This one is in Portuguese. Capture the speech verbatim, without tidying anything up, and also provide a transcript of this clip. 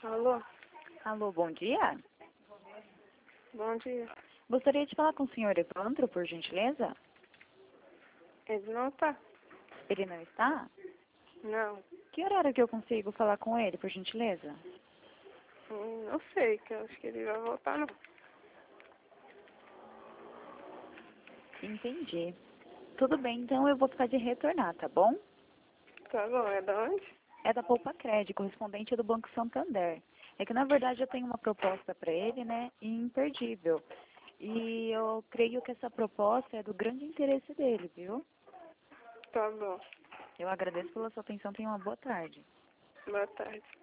Alô? Alô, bom dia. Bom dia. Gostaria de falar com o senhor Evandro, por gentileza? Ele não tá? Ele não está? Não. Que horário que eu consigo falar com ele, por gentileza? Hum, Não sei, que eu acho que ele vai voltar não. Entendi. Tudo bem, então eu vou ficar de retornar, tá bom? Tá bom, é da onde? É da Poupa Crédito, correspondente do Banco Santander. É que, na verdade, eu tenho uma proposta para ele, né, imperdível. E eu creio que essa proposta é do grande interesse dele, viu? Tá bom. Eu agradeço pela sua atenção, tenha uma boa tarde. Boa tarde.